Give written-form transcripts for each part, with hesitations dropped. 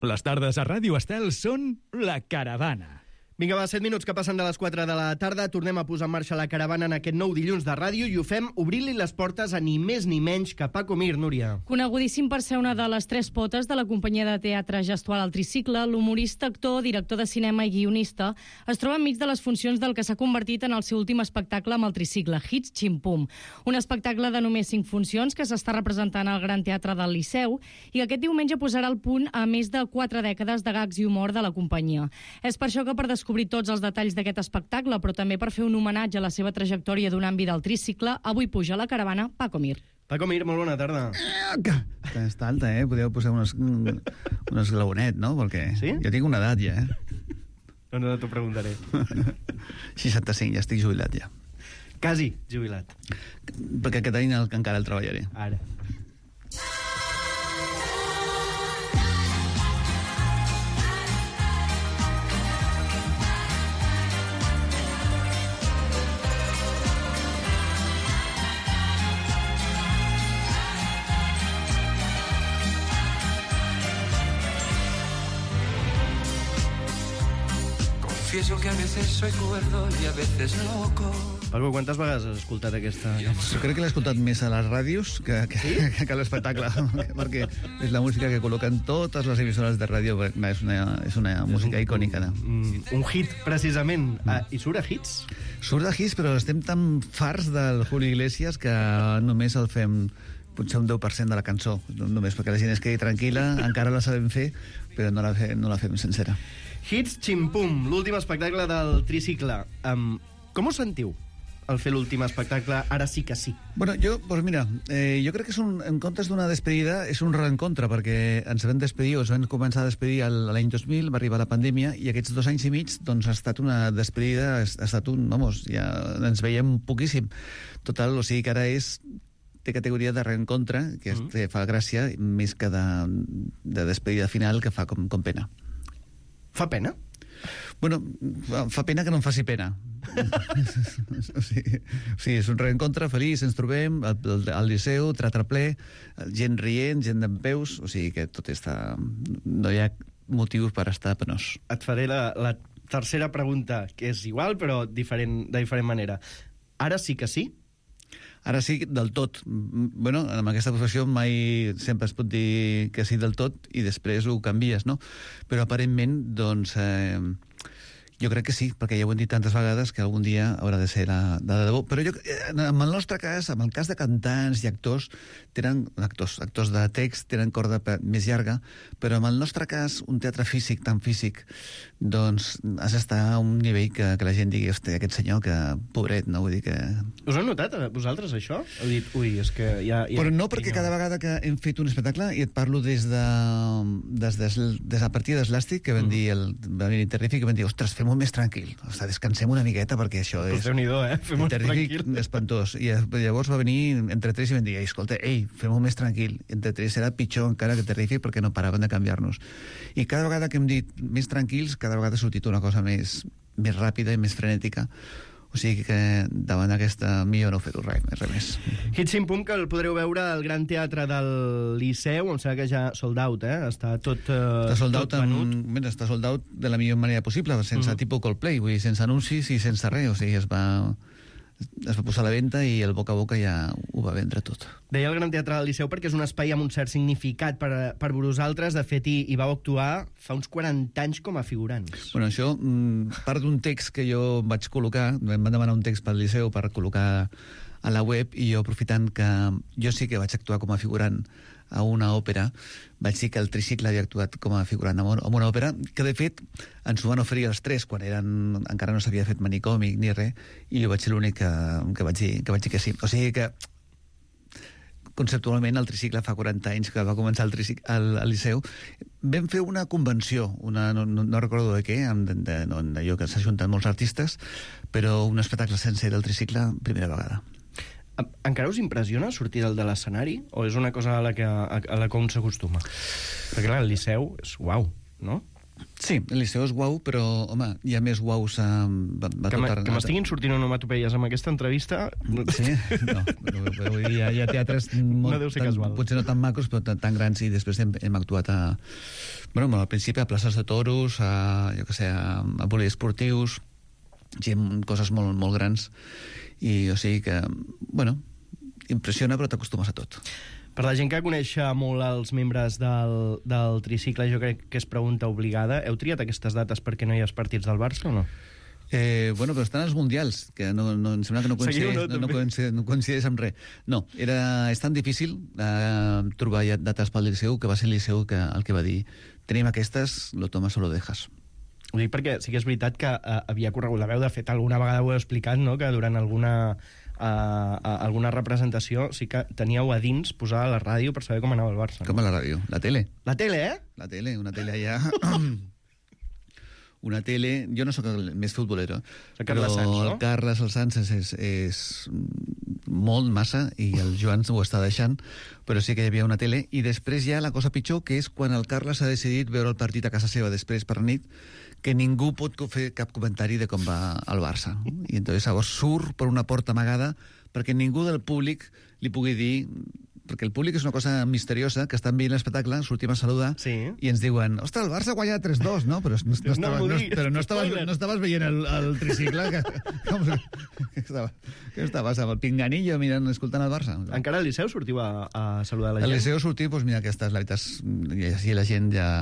Les tardes a Ràdio Estel són La Caravana. Vinga, va, 7 minuts que passen de les 4 de la tarda. Tornem a posar en marxa La Caravana en aquest nou dilluns de ràdio i ho fem obrint-li les portes a ni més ni menys que Paco Mir, Núria. Conegudíssim per ser una de les tres potes de la companyia de teatre gestual al Tricicle, l'humorista, actor, director de cinema i guionista es troba enmig de les funcions del que s'ha convertit en el seu últim espectacle amb el Tricicle, Hits Ximpum. Un espectacle de només 5 funcions que s'està representant al Gran Teatre del Liceu i que aquest diumenge posarà al punt a més de 4 dècades de gags i humor de la companyia. És per això que per descobrir tots els detalls d'aquest espectacle, però també per fer un homenatge a la seva trajectòria d'un àmbit del Tricicle, avui puja a La Caravana Paco Mir. Paco Mir, molt bona tarda. Està alta, Podeu posar unos glaonet, no? Perquè sí? Jo tinc una edat ja, No t'ho preguntaré. 65, ja estic jubilat ja. Quasi jubilat. Perquè aquest any encara el treballaré. Ara. Confieso que a veces soy cuerdo y a veces loco. Paco, quantes vegades has escoltat aquesta? Jo crec que l'he escoltat més a les ràdios que a l'espectacle, perquè és la música que col·loquen totes les emissores de ràdio. És una música icònica. Un hit, precisament. I surt a hits? Surt a hits, però estem tan farts del Julio Iglesias que només el fem potser un 10% de la cançó, només perquè la gent es quedi tranquil·la, encara la sabem fer, però no la fem sencera. Hits Ximpum, l'últim espectacle del Tricicle. Com us sentiu al fer l'últim espectacle, ara sí que sí? Bueno, jo crec que en comptes d'una despedida és un reencontre, perquè ens vam despedir, o ens vam començar a despedir l'any 2000, va arribar la pandèmia, i aquests 2 anys i mig doncs, ha estat una despedida, ha estat ja ens veiem poquíssim. Total, o sigui que ara té categoria de reencontre, que fa gràcia, més que de despedida final, que fa com pena. Fa pena? Bueno, fa pena que no em faci pena. O sigui, és un reencontre feliç, ens trobem al Liceu, teatre ple, gent rient, gent dempeus, o sigui que tot està... No hi ha motius per estar penós. Et faré la tercera pregunta, que és igual, però de diferent manera. Ara sí que sí? Ara sí, del tot. Bueno, en aquesta professió mai sempre es pot dir que sí del tot i després ho canvies, no? Però aparentment, doncs, jo crec que sí, perquè ja ho hem dit tantes vegades que algun dia haurà de ser de debò. Però en el nostre cas, en el cas de cantants i actors de text tenen corda més llarga, però en el nostre cas, un teatre físic, tan físic, doncs has d'estar a un nivell que la gent digui, hosti, aquest senyor, que pobret, no? Vull dir que... Us ho heu notat, vosaltres, això? Heu dit, ui, és que ja... Però no, perquè cada vegada que hem fet un espectacle, i et parlo des a partir d'Eslàstic, que vam dir Interrific, que vam dir, ostres, fem-ho més tranquil, descansem una miqueta perquè això és... Pues Déu-n'hi-do, fem-ho tranquil. Espantós. I llavors va venir Entre Tres i vam dir, escolta, fem-ho més tranquil. Entre Tres era pitjor encara que Terrific perquè no paraven de canviar-nos. I cada vegada que hem dit més tranquils, cada vegada ha sortit una cosa més ràpida i més frenètica. O sigui que davant aquesta millor no fer-ho res més. Hits Ximpum, que el podreu veure al Gran Teatre del Liceu, em sembla que ja sold out, Està tot venut. Està sold out de la millor manera possible, sense tipus Coldplay, vull dir, sense anuncis i sense res, o sigui, es va posar a la venda i el boca a boca ja ho va vendre tot. Deia el Gran Teatre del Liceu perquè és un espai amb un cert significat per vosaltres. De fet, hi vau actuar fa uns 40 anys com a figurants. Bueno, això, part d'un text que jo vaig col·locar, em van demanar un text pel Liceu per col·locar a la web, i jo, aprofitant que jo sí que vaig actuar com a figurant a una òpera, vaig dir que el Tricicle havia actuat com a figurant en una òpera, que de fet ens ho van oferir els tres quan encara no s'havia fet manicòmic ni res, i jo vaig ser l'únic que vaig dir que sí. O sigui que conceptualment el Tricicle fa 40 anys que va començar al Liceu. Vam fer una convenció, no recordo de què, allò que s'ajunten molts artistes, però un espectacle sencer del Tricicle, primera vegada. Encara us impressiona sortir de l'escenari? O és una cosa a la que un s'acostuma? Perquè clar, el Liceu és uau, no? Sí, el Liceu és guau, però, home, hi ha més guaus Que m'estiguin sortint onomatopeies amb aquesta entrevista... Sí? No, però vull dir, hi ha teatres No deu ser casual. potser no tan macos, però tan grans, i després hem actuat al principi a places de toros, jo què sé, a poliesportius, coses molt, molt grans, i o sigui que, bueno, impressiona, però t'acostumes a tot. Per la gent que coneix molt els membres del tricicle, jo crec que és pregunta obligada. Heu triat aquestes dates perquè no hi ha partits del Barça o no? Bueno, però estan els mundials, que em sembla que no coincideix amb res. No, és tan difícil trobar dates pel Liceu, que va ser el Liceu el que va dir tenim aquestes, lo tomas o lo dejas. Ho dic perquè sí que és veritat que havia corregut la veu. De fet, alguna vegada ho he explicat, no?, que durant alguna representació sí que teníeu a dins posar a la ràdio per saber com anava el Barça. Com a la ràdio? La tele. La tele, eh? La tele, una tele allà... Una tele... Jo no sóc el més futbolero, però el Carles Sanz és molt massa, i el Joan ho està deixant, però sí que hi havia una tele. I després hi ha la cosa pitjor, que és quan el Carles ha decidit veure el partit a casa seva després per nit, que ningú pot fer cap comentari de com va el Barça. I llavors surt per una porta amagada perquè ningú del públic li pugui dir... Perquè el públic és una cosa misteriosa, que estan veient l'espectacle, sortim a saludar, sí, i ens diuen, ostres, el Barça guanya 3-2, no? Però no estaves veient el tricicle? Què estaves amb el pinganillo mirant, escoltant el Barça? Encara al Liceu sortiu a saludar la gent? Al Liceu sortiu, doncs mira, aquesta és la veritat, i així la gent ja...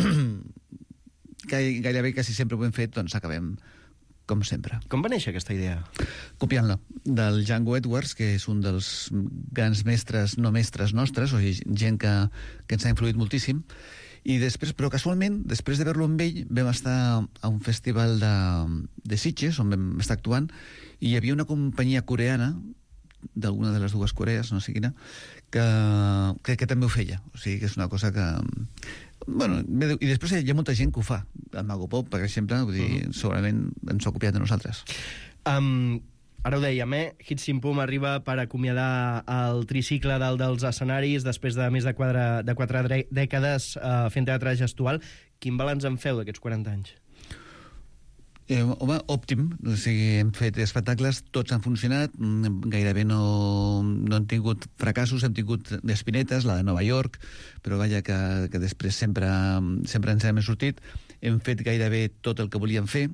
Gairebé quasi sempre ho hem fet, doncs acabem com sempre. Com va néixer aquesta idea? Copiant-la del Django Edwards, que és un dels grans mestres, no mestres nostres, o gent que ens ha influït moltíssim, i després, però casualment, després de veure-lo amb ell, vam estar a un festival de Sitges, on vam estar actuant, i hi havia una companyia coreana, d'alguna de les dues Corees, no sé quina, que també ho feia. O sigui, que és una cosa que... Bueno, i després hi ha molta gent que ho fa. El Mago Pop, per exemple, vull dir, segurament ens ho ha copiat de nosaltres. Ara ho dèiem, Hits Sin Pum arriba per acomiadar el tricicle dels escenaris després de més de 4 dècades fent teatre gestual. Quin balanç en feu d'aquests 40 anys? Home, òptim. O sigui, hem fet espectacles, tots han funcionat, gairebé no hem tingut fracassos, hem tingut espinetes, la de Nova York, però vaja, que després sempre ens hem sortit. Hem fet gairebé tot el que volíem fer.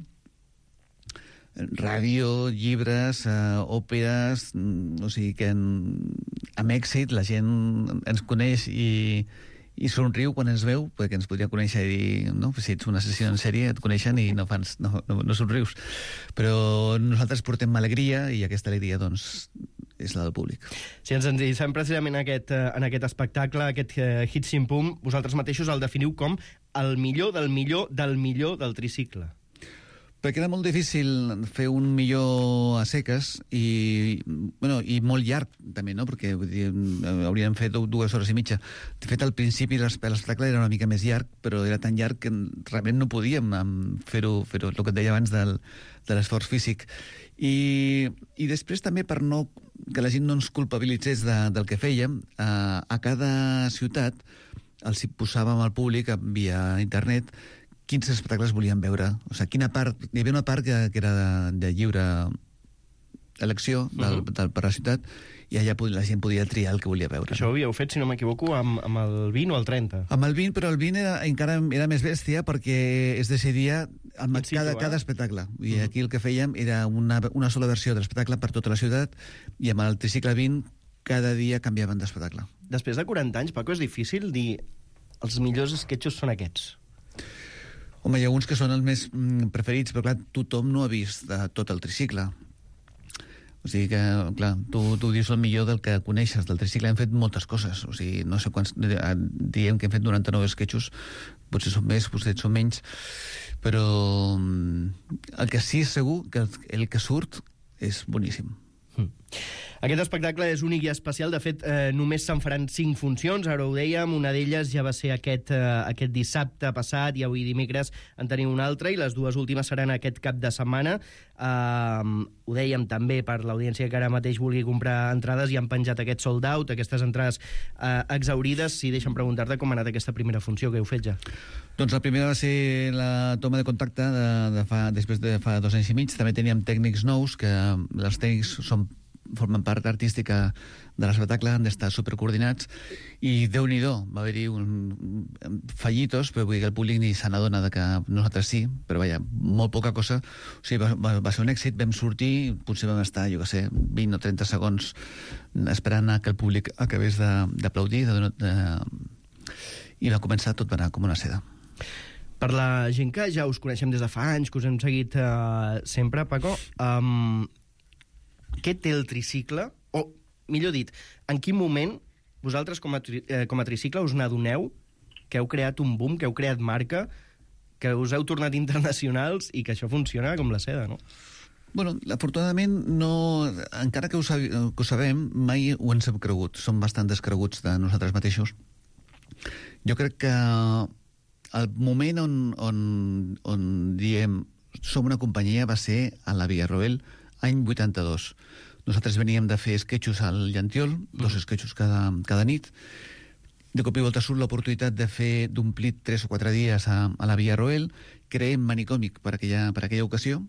Ràdio, llibres, òperes, o sigui que amb èxit la gent ens coneix i somriu quan ens veu, perquè ens podria conèixer i dir, no? Si ets una sessió en sèrie et coneixen i no somrius. Però nosaltres portem alegria, i aquesta alegria, doncs, és la del públic. Si ens endreçem precisament en aquest espectacle, aquest Hits Sin Pum, vosaltres mateixos el definiu com el millor del millor del millor del tricicle. Perquè era molt difícil fer un millor a seques i molt llarg, també, no? Perquè hauríem fet 2 hores i mitja. De fet, al principi l'espectacle era una mica més llarg, però era tan llarg que realment no podíem fer-ho, el que et deia abans de l'esforç físic. I després també, per que la gent no ens culpabilitzés del que fèiem, a cada ciutat els hi posàvem al públic via internet quins espectacles volien veure. O sigui, hi havia una part que era de lliure elecció per la ciutat, i allà la gent podia triar el que volia veure. Això ho havíeu fet, si no m'equivoco, amb el 20 o el 30? Amb el 20, però el 20 encara era més bèstia, perquè es decidia cada espectacle. I aquí el que fèiem era una sola versió de l'espectacle per tota la ciutat, i amb el tricicle 20 cada dia canviaven d'espectacle. Després de 40 anys, Paco, és difícil dir els millors esquetxos són aquests. Home, hi ha uns que són els més preferits, però clar, tothom no ha vist tot el tricicle. O sigui que, clar, tu dius el millor del que coneixes del tricicle. Hem fet moltes coses, o sigui, no sé quants... Diem que hem fet 99 esquetxos, potser són més, potser són menys, però el que sí és segur, que el que surt és boníssim. Aquest espectacle és únic i especial. De fet, només se'n faran 5 funcions, ara ho dèiem. Una d'elles ja va ser aquest dissabte passat i avui dimecres en tenim una altra, i les 2 últimes seran aquest cap de setmana. Ho dèiem també per l'audiència que ara mateix vulgui comprar entrades, i han penjat aquest sold out, aquestes entrades exaurides. Si deixa'm preguntar-te com ha anat aquesta primera funció que heu fet ja. Doncs la primera va ser la toma de contacte després de fa 2 anys i mig. També teníem tècnics nous, que els tècnics formen part artística de l'espectacle, han d'estar supercoordinats, i Déu-n'hi-do, va haver-hi fallitos, però vull dir que el públic ni se n'adona que nosaltres sí, però vaja, molt poca cosa. O sigui, va ser un èxit, vam sortir, potser vam estar, jo què sé, 20 o 30 segons esperant que el públic acabés d'aplaudir, i va començar, tot va anar com una seda. Per la gent que ja us coneixem des de fa anys, que us hem seguit sempre, Paco, què té el tricicle? O, millor dit, en quin moment vosaltres com a tricicle us n'adoneu que heu creat un boom, que heu creat marca, que us heu tornat internacionals i que això funciona com la seda, no? Bueno, afortunadament, no, encara que ho sabem, mai ho ens hem cregut. Som bastant descreguts de nosaltres mateixos. Jo crec que el moment on diem som una companyia va ser a la Villarroel, any 82. Nosaltres veníem de fer esquetxos al Llantiol, 2 esquetxos cada nit. De cop i volta surt l'oportunitat d'omplir 3 o 4 dies a la Villarroel. Creem Manicòmic per aquella ocasió,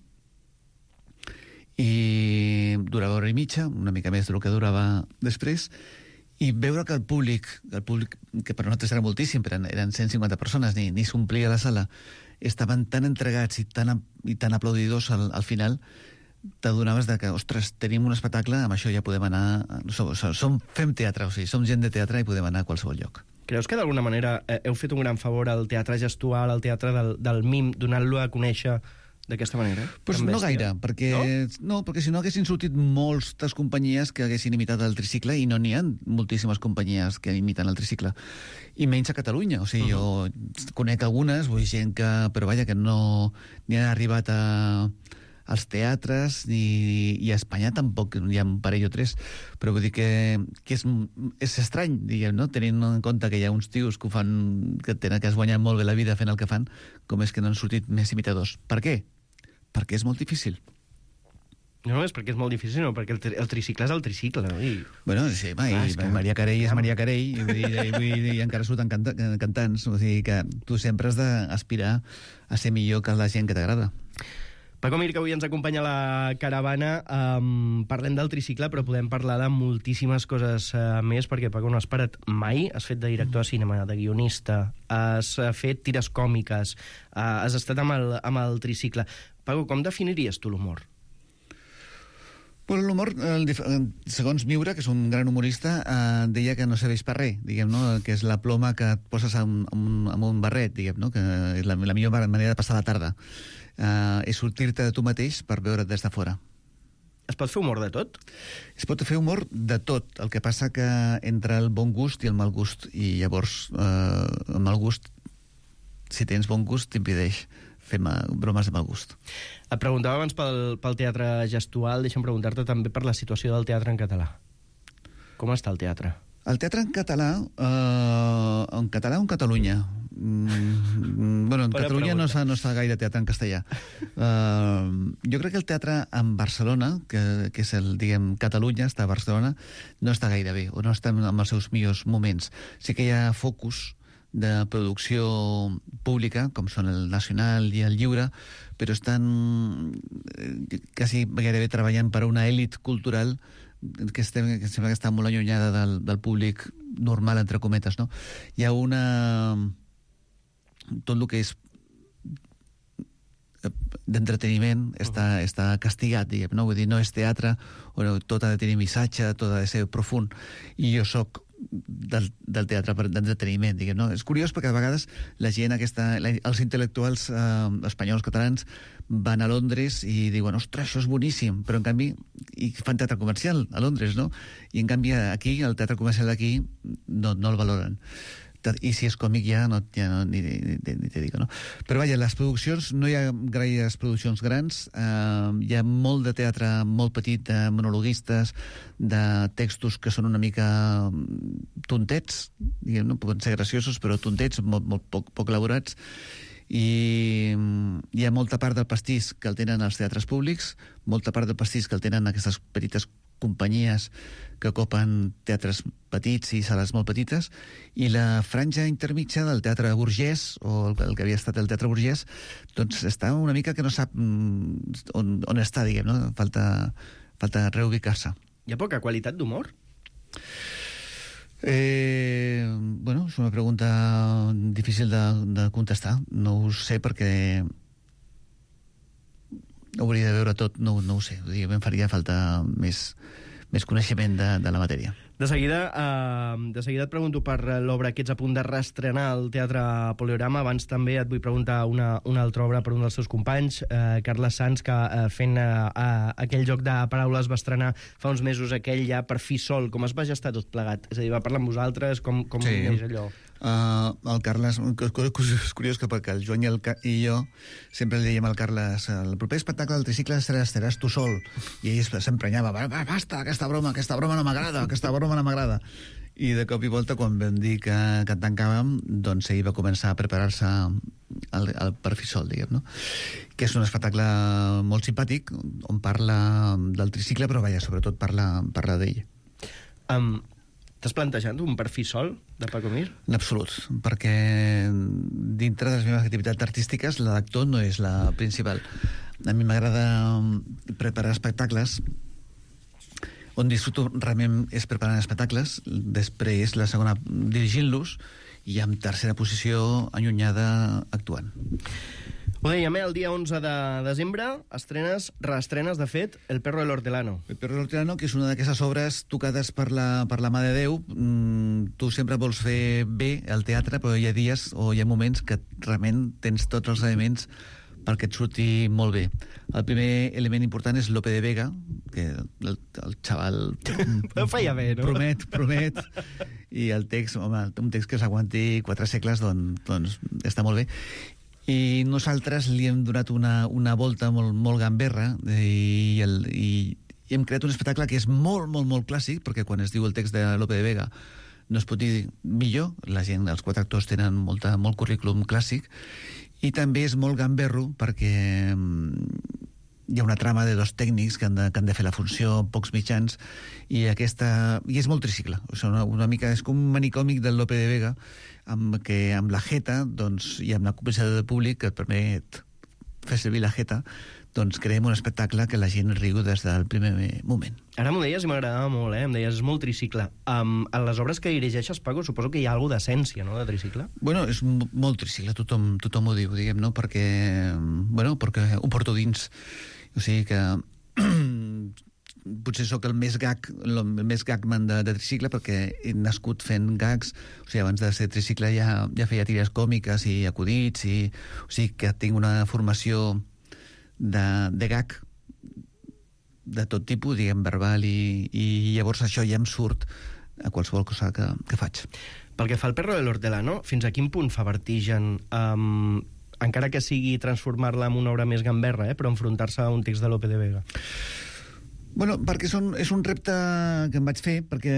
i durava 1 hora i mitja, una mica més del que durava després, i veure que el públic, que per nosaltres era moltíssim, però eren 150 persones, ni s'omplia la sala, estaven tan entregats i tan aplaudidors al final, t'adonaves que, ostres, tenim un espectacle, amb això ja podem anar... Fem teatre, o sigui, som gent de teatre i podem anar a qualsevol lloc. Creus que d'alguna manera heu fet un gran favor al teatre gestual, al teatre del mim, donant-lo a conèixer d'aquesta manera? Pues no gaire, perquè si no haguessin sortit moltes companyies que haguessin imitat el tricicle, i no n'hi ha moltíssimes companyies que imiten el tricicle, i menys a Catalunya. O sigui, jo conec algunes, gent que... Però vaja, que no ni han arribat als teatres, i a Espanya tampoc hi ha un parell o 3, però vull dir que és estrany, diguem, no? Tenint en compte que hi ha uns tios que es guanyen molt bé la vida fent el que fan, com és que no han sortit més imitadors. Per què? Perquè és molt difícil. No només perquè és molt difícil, no, perquè el tricicle és el tricicle, no? Bueno, sí, Maria Carey és Maria Carey, i encara surten cantants, o sigui que tu sempre has d'aspirar a ser millor que la gent que t'agrada. Paco Mir, que avui ens acompanya a la caravana, parlem del tricicle, però podem parlar de moltíssimes coses més, perquè, Paco, no has parat mai. Has fet de director de cinema, de guionista, has fet tires còmiques, has estat amb el tricicle. Paco, com definiries tu l'humor? Bueno, l'humor, segons Miura, que és un gran humorista, deia que no serveix per res, diguem, no? Que és la ploma que et poses amb un barret, diguem, no? Que és la millor manera de passar la tarda. És sortir-te de tu mateix per veure't des de fora. Es pot fer humor de tot? Es pot fer humor de tot. El que passa que entre el bon gust i el mal gust, i llavors el mal gust, si tens bon gust, t'impedeix fer bromes de mal gust. Et preguntava abans pel teatre gestual, deixa'm preguntar-te també per la situació del teatre en català. Com està el teatre? El teatre en català o en Catalunya? Bueno, en Catalunya no està gaire teatre en castellà. Jo crec que el teatre en Barcelona, que és Catalunya, està a Barcelona, no està gaire bé, o no està en els seus millors moments. Sí que hi ha focus de producció pública, com són el Nacional i el Lliure, però estan quasi gairebé treballant per a una èlit cultural que sembla que està molt allunyada del públic normal, entre cometes, no? Hi ha tot el que és d'entreteniment està castigat, diguem, no? Vull dir, no és teatre, tot ha de tenir missatge, tot ha de ser profund, i jo soc del teatre d'entreteniment, diguem, no? És curiós perquè a vegades la gent els intel·lectuals espanyols, catalans, van a Londres i diuen, ostres, això és boníssim, però en canvi fan teatre comercial a Londres, no? I en canvi aquí, el teatre comercial d'aquí no el valoren. I si és còmic ja no ni te dic, no? Però vaja, les produccions, no hi ha gaires produccions grans, hi ha molt de teatre molt petit, de monologuistes, de textos que són una mica tontets, diguem, no? Poden ser graciosos, però tontets, molt poc elaborats, i hi ha molta part del pastís que el tenen els teatres públics, molta part del pastís que el tenen aquestes petites companyies que copen teatres petits i sales molt petites, i la franja intermitja del teatre burgès, o el que havia estat el teatre burgès, doncs està una mica que no sap on està, diguem, no? Falta reubicar-se. Hi ha poca qualitat d'humor? Bueno, és una pregunta difícil de contestar. No ho sé perquè hauria de veure tot, no ho sé. Em faria falta més coneixement de la matèria. De seguida et pregunto per l'obra que ets a punt de reestrenar al Teatre Poliorama. Abans també et vull preguntar una altra obra per un dels seus companys, Carles Sans, que fent aquell joc de paraules va estrenar fa uns mesos aquell ja Per fi sol. Com es va gestar tot plegat? És a dir, va parlar amb vosaltres? Com sí. És allò? El Carles, és curiós que perquè el Joan i jo sempre li dèiem al Carles, el proper espectacle del tricicle estaràs tu sol, i ell s'emprenyava, basta, aquesta broma no m'agrada, i de cop i volta quan vam dir que tancàvem, doncs ell va començar a preparar-se el Per fi sol, diguem, no? Que és un espectacle molt simpàtic on parla del tricicle, però vaja, sobretot parla d'ell. T'has plantejat un Per fi sol, de Paco Mir? En absolut, perquè dintre de les meves activitats artístiques la d'actor no és la principal. A mi m'agrada preparar espectacles. On disfruto realment és preparant espectacles, després la segona dirigint-los, i en tercera posició allunyada actuant. Ho dèiem, el dia 11 de desembre reestrenes, de fet, El perro del hortelano. El perro del hortelano, que és una d'aquestes obres tocades per la mà de Déu. Tu sempre vols fer bé el teatre, però hi ha dies o hi ha moments que realment tens tots els elements perquè et surti molt bé. El primer element important és Lope de Vega, que el xaval ho feia bé, no? Promet, i el text, home, un text que s'aguanti 4 segles, doncs està molt bé. I nosaltres li hem donat una volta molt gamberra i hem creat un espectacle que és molt clàssic, perquè quan es diu el text de Lope de Vega no es pot dir millor, els 4 actors tenen molt currículum clàssic, i també és molt gamberro perquè hi ha una trama de 2 tècnics que han de fer la funció, pocs mitjans, i és molt tricicle. O sigui, una mica és com un manicòmic del Lope de Vega, amb la jeta, doncs, i amb la complicitat del públic que et permet fer servir la jeta, doncs creem un espectacle que la gent riu des del primer moment. Ara m'ho deies i m'agradava molt, em deies, és molt tricicle. A les obres que dirigeixes, Paco, suposo que hi ha alguna d'essència, no?, de tricicle? Bueno, és molt tricicle, tothom ho diu, diguem, no?, perquè ho porto dins. O sigui que potser sóc el més gagman de tricicle, perquè he nascut fent gags. O sigui, abans de ser tricicle ja feia tires còmiques i acudits, o sigui que tinc una formació de gag de tot tipus, diguem, verbal, i llavors això ja em surt a qualsevol cosa que faig. Pel que fa al perro del hortelano, fins a quin punt fa vertigen, encara que sigui transformar-la en una obra més gamberra, però enfrontar-se a un text de Lope de Vega? Bueno, perquè és un repte que em vaig fer, perquè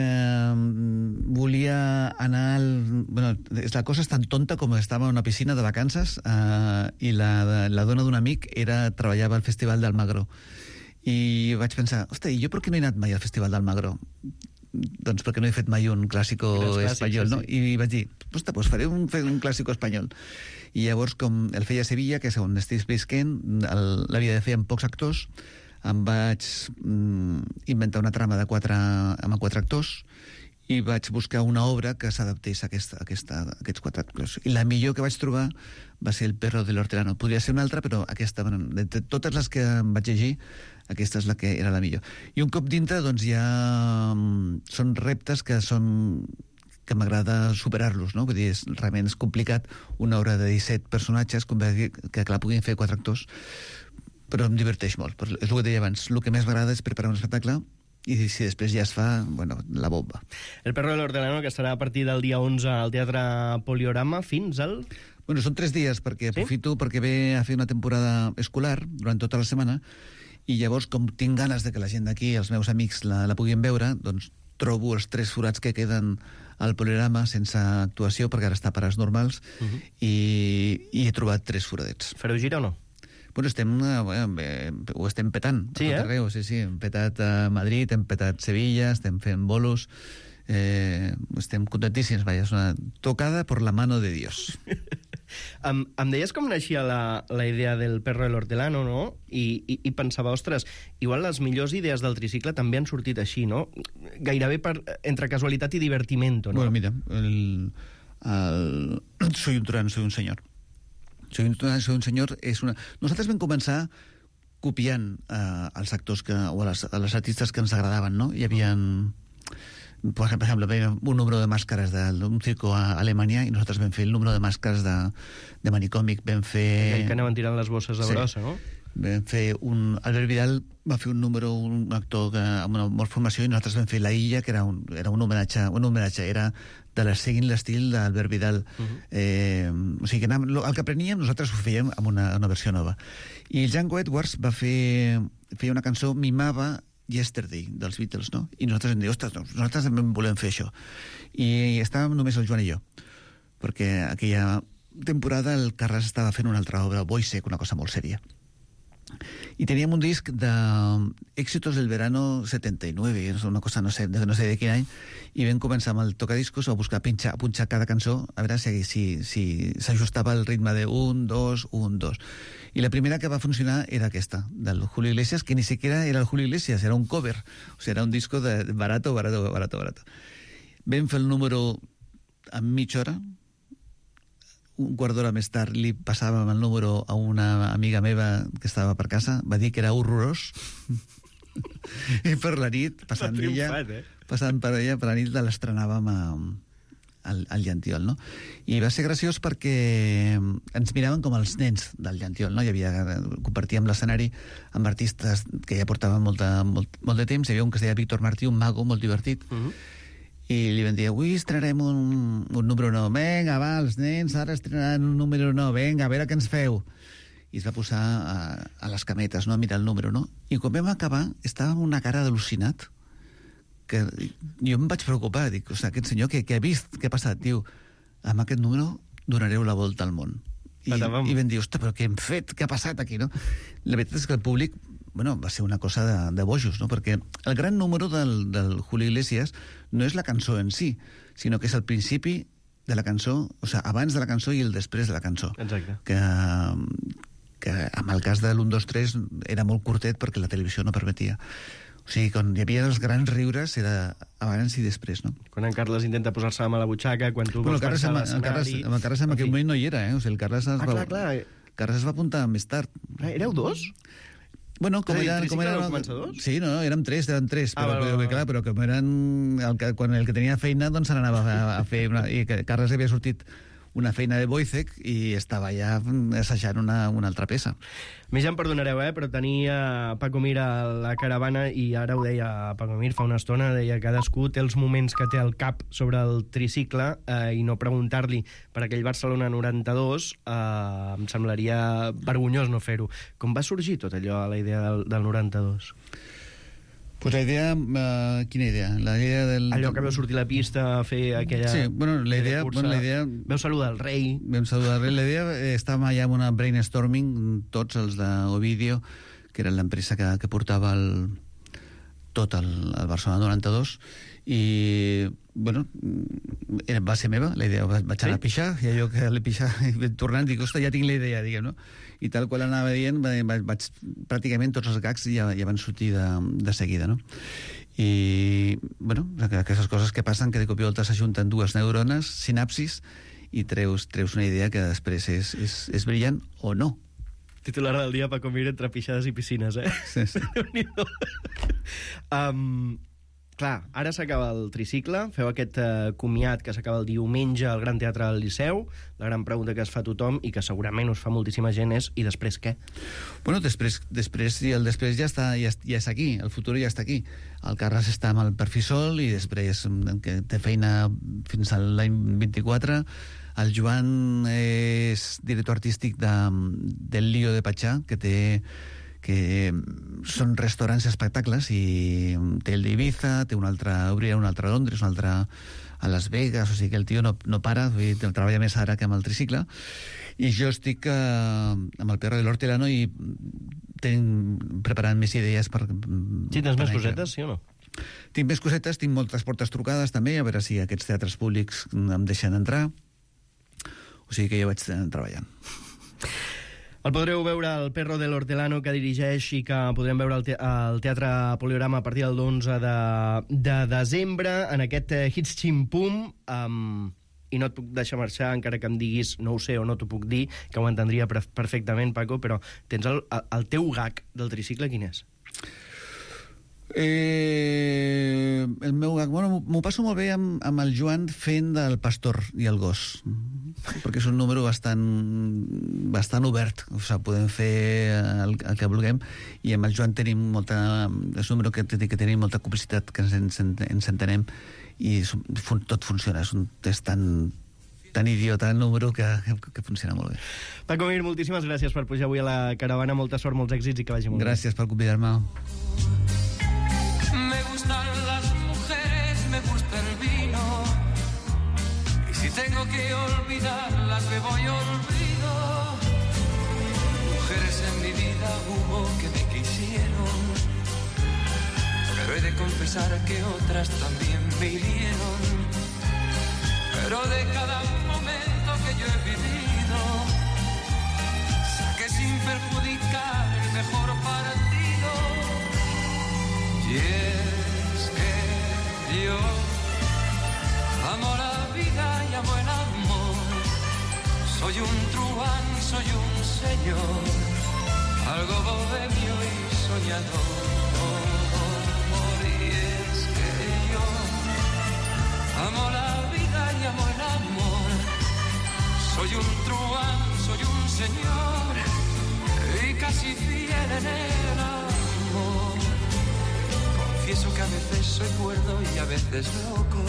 volia anar la cosa és tan tonta com estava a una piscina de vacances, i la dona d'un amic treballava al Festival d'Almagro, i vaig pensar, ostres, jo per què no he anat mai al Festival d'Almagro? Doncs perquè no he fet mai un clàssico espanyol, no? I vaig dir, ostres, doncs faré un clàssico espanyol. I llavors, com el feia a Sevilla, que és on estic visquent, l'havia de fer amb pocs actors, em vaig inventar una trama amb 4 actors, i vaig buscar una obra que s'adaptés a aquests 4 actors. I la millor que vaig trobar va ser El perro del hortelano. Podria ser una altra, però aquesta, de totes les que em vaig llegir, aquesta és la que era la millor. I un cop dintre, doncs ja són reptes que m'agrada superar-los, no? Vull dir, realment és complicat una obra de 17 personatges, que clar, puguin fer 4 actors, però em diverteix molt. És el que deia abans, el que més m'agrada és preparar un espectacle i si després ja es fa, bueno, la bomba. El Perro del Hortelano, que estarà a partir del dia 11 al Teatre Poliorama fins al... Bueno, són 3 dies, perquè aprofito perquè ve a fer una temporada escolar durant tota la setmana, i llavors, com tinc ganes de que la gent d'aquí, els meus amics, la puguin veure, doncs trobo els 3 forats que queden al Poliorama sense actuació, perquè ara està a pares normals, i he trobat 3 foradets. Fareu gira o no? Bueno, ho estem petant a tot arreu. Sí, hem petat a Madrid, hem petat Sevilla, estem fent bolos, estem contentíssims, vaja, és una tocada por la mano de Dios. Em deies com naixia la idea del Perro del Hortelano, no? I pensava, ostres, igual les millors idees del tricicle també han sortit així, no? Gairebé entre casualitat i divertimento, no? Bueno, mira, soy un truán, soy un señor. Soy un señor Nosaltres vam començar copiant els actors o les artistes que ens agradaven, no? Hi havia, por ejemplo, un número de màscares d'un circo a Alemanya, i nosaltres vam fer el número de màscares de Manicòmic, vam fer... Que anaven tirant les bosses de brossa, no? Vam fer Albert Vidal va fer un número, un actor amb una malformació, i nosaltres vam fer La Illa, que era un homenatge, era seguint l'estil d'Albert Vidal. O sigui, el que apreníem nosaltres ho fèiem amb una versió nova. I Django Edwards feia una cançó, mimava Yesterday, dels Beatles, no? I nosaltres vam dir, ostres, nosaltres també volem fer això. I estàvem només el Joan i jo, perquè aquella temporada el Carles estava fent una altra obra, Boisec, una cosa molt sèria. Y teníamos un disc de Éxitos del Verano 79, una cosa no sé de quin any, i vam començar amb el tocadiscos a buscar punxar cada cançó, a veure si s'ajustava el ritme de 1, 2, 1, 2. I la primera que va funcionar era aquesta, del Julio Iglesias, que ni siquiera era el Julio Iglesias, era un cover, o sigui, era un disco de barato. Vam fer el número en mitja hora, un quart d'hora més tard li passàvem el número a una amiga meva que estava per casa, va dir que era horrorós, i per la nit, passant per ella, per la nit l'estrenàvem al Llantiol, no? I va ser graciós perquè ens miraven com els nens del Llantiol, no? Compartíem l'escenari amb artistes que ja portaven molt de temps. Hi havia un que es deia Víctor Martí, un mago molt divertit, i li van dir, avui estrenarem un número nou. Vinga, va, els nens ara estrenaran un número nou. Vinga, a veure què ens feu. I es va posar a les cametes, no?, a mirar el número, no? I quan vam acabar, estava amb una cara d'al·lucinat, que jo em vaig preocupar. Dic, ostres, aquest senyor, què ha vist? Què ha passat? Diu, amb aquest número donareu la volta al món. I vam dir, ostres, però què hem fet? Què ha passat aquí, no? La veritat és que el públic, bueno, va ser una cosa de bojos, no? Perquè el gran número del Julio Iglesias no és la cançó en si, sinó que és el principi de la cançó, o sigui, abans de la cançó i el després de la cançó. Exacte. Que amb el cas de l'1, 2, 3 era molt curtet perquè la televisió no permetia. O sigui, quan hi havia els grans riures era abans i després, no? Quan en Carles intenta posar-se a la butxaca, quan tu vols passar a l'escenari... El Carles en aquell moment no hi era, O sigui, el Carles es va apuntar més tard. Éreu dos? Bueno, com eren... Sí, no, érem tres, però com eren... Quan el que tenia feina, doncs se n'anava a fer... I Carles havia sortit una feina de Boisec i estava ja assajant una altra peça. Més ja em perdonareu, però tenia Paco Mir a la caravana i ara ho deia Paco Mir fa una estona, deia cadascú té els moments que té al cap sobre el tricicle i no preguntar-li per aquell Barcelona 92 em semblaria vergonyós no fer-ho. Com va sorgir tot allò, la idea del 92? Pues la idea... quina idea? La idea del... Allò que veu sortir a la pista a fer aquella... Sí, bueno, la idea... Veu saludar el rei. Vam saludar el rei. La idea... Estàvem allà amb una brainstorming, tots els d'Ovidio, que era l'empresa que portava tot el Barcelona 92, i, bueno, va ser meva, la idea. Vaig anar a pixar, i allò que l'he pixat, tornant, dic, ostres, ja tinc la idea, diguem, no? I tal qual anava dient, pràcticament tots els gags ja van sortir de seguida, no? I, bueno, aquestes coses que passen, que de cop i volta s'ajunten dues neurones, sinapsis, i treus una idea que després és brillant o no. Titular del dia, Paco Mir, entre pixades i piscines, Sí. clar, ara s'acaba el tricicle, feu aquest comiat que s'acaba el diumenge al Gran Teatre del Liceu. La gran pregunta que es fa a tothom i que segurament us fa moltíssima gent és i després què? Bueno, després i el després ja és aquí, el futur ja està aquí. El Carles està amb el Perfisol i després que té feina fins a l'any 24. El Joan és director artístic del Lío de Patxà, que són restaurants i espectacles, i té el d'Ibiza, obrirà un altre a Londres, un altre a Las Vegas, o sigui que el tio no para, treballa més ara que amb el tricicle, i jo estic amb el Perro de l'Hortelano i preparant més idees per... Sí, tens més cosetes, sí o no? Tinc més cosetes, tinc moltes portes trucades també, a veure si aquests teatres públics em deixen entrar, o sigui que jo vaig treballant. El podreu veure al Perro de l'Hortelano, que dirigeix, i que podrem veure al Teatre Poliorama a partir del 11 de desembre, en aquest Hits Ximpum, i no et puc deixar marxar, encara que em diguis no ho sé o no t'ho puc dir, que ho entendria perfectament, Paco, però tens el teu gag del tricicle, quin és? El meu gag, bueno, m'ho passo molt bé amb el Joan fent del pastor i el gos, perquè és un número bastant obert, o sigui, podem fer el que vulguem, i amb el Joan és un número que tenim molta complicitat, que ens entenem, i tot funciona, és tan idiota el número que funciona molt bé. Paco Mir, moltíssimes gràcies per pujar avui a la caravana, molta sort, molts èxits i que vagi molt bé. Gràcies per convidar-me. Me gustan las mujeres, me gusta el vino. Y si tengo que olvidarlas, me voy olvido. Mujeres en mi vida hubo que me quisieron, pero he de confesar que otras también me hirieron. Pero de cada momento que yo he vivido, saqué sin perjudicar el mejor partido. Y es que yo amo la vida y amo el amor. Soy un truán, soy un señor, algo bohemio y soñador. Y es que yo amo la vida y amo el amor. Soy un truán, soy un señor y casi fiel en el amor. Confieso que a veces soy cuerdo y a veces loco,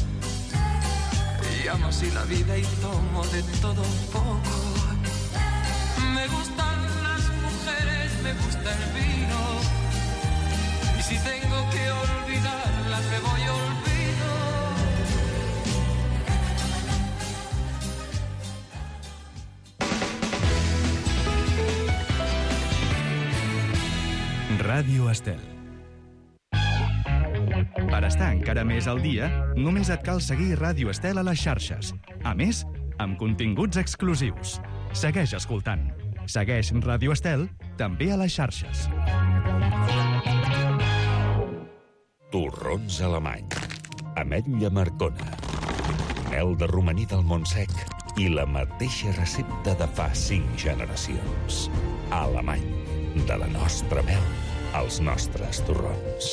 y amo así la vida y tomo de todo un poco. Me gustan las mujeres, me gusta el vino, y si tengo que olvidarlas me voy olvido. Ràdio Estel. Per estar encara més al dia, només et cal seguir Ràdio Estel a les xarxes. A més, amb continguts exclusius. Segueix escoltant. Segueix Ràdio Estel també a les xarxes. Torrons alemany, ametlla marcona, mel de romaní del Montsec i la mateixa recepta de fa 5 generacions. Alemany, de la nostra mel als nostres torrons.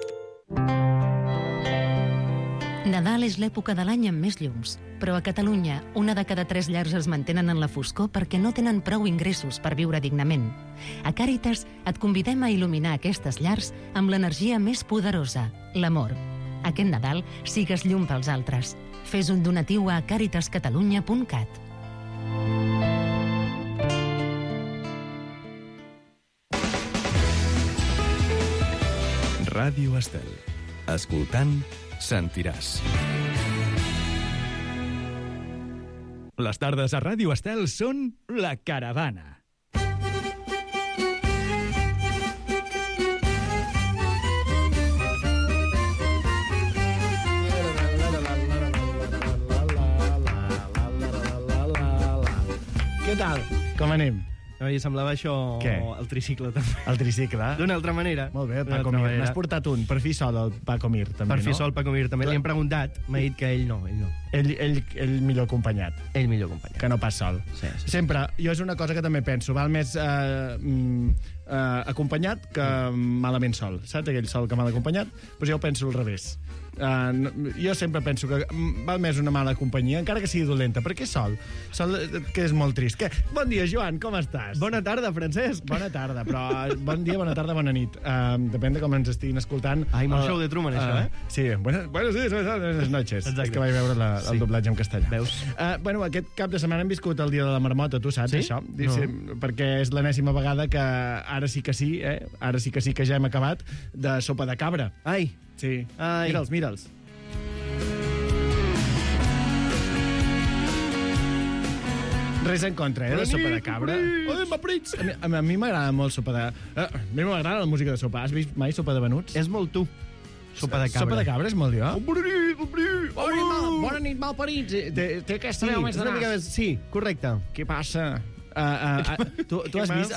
Nadal és l'època de l'any amb més llums, però a Catalunya, 1 de cada 3 llars es mantenen en la foscor perquè no tenen prou ingressos per viure dignament. A Càritas et convidem a il·luminar aquestes llars amb l'energia més poderosa, l'amor. Aquest Nadal sigues llum pels altres. Fes un donatiu a caritascatalunya.cat. Ràdio Estel. Escoltant, sentiràs. Les tardes a Ràdio Estel són La Caravana. Què tal? Com anem? No, i semblava això... Què? El tricicle, també. El tricicle. D'una altra manera. Molt bé, el D'una Paco altra Mir. manera. N'has portat un, per fi sol, el Paco Mir, també, Per no? fi sol, Paco Mir, també. Li hem preguntat, m'ha dit que ell no. Ell millor acompanyat, Ell millor acompanyat. que no pas sol. Sí. Sempre, jo és una cosa que també penso, val més acompanyat que malament sol. Saps aquell sol que mal acompanyat? Doncs jo ho penso al revés. Jo sempre penso que val més una mala companyia, encara que sigui dolenta, perquè sol que és molt trist. Bon dia, Joan, com estàs? Bona tarda, Francesc. Bona tarda, però bon dia, bona tarda, bona nit. Depèn de com ens estiguin escoltant. Ai, molt show de Truman, això, eh? Sí, buenos días, buenas noches. Exacte. És que vaig veure el doblatge en castellà. Veus? Bueno, aquest cap de setmana hem viscut el dia de la marmota, tu saps, Sí? això? No. Sí, perquè és l'enèsima vegada que ara sí que sí, ara sí que ja hem acabat de sopa de cabra. Ai, Sí. Ai. Mira'ls. Res en contra, de sopa de cabra. Ai, m'aprits! A mi m'agrada molt sopa de... A mi m'agrada la música de sopa. Has vist mai sopa de venuts? és molt tu. Sopa de cabra. Sopa de cabra és molt jo. Bona nit, malparits. Té aquesta Sí, veu més és de una mica nas. més... Sí, correcte. Què passa? Tu has vist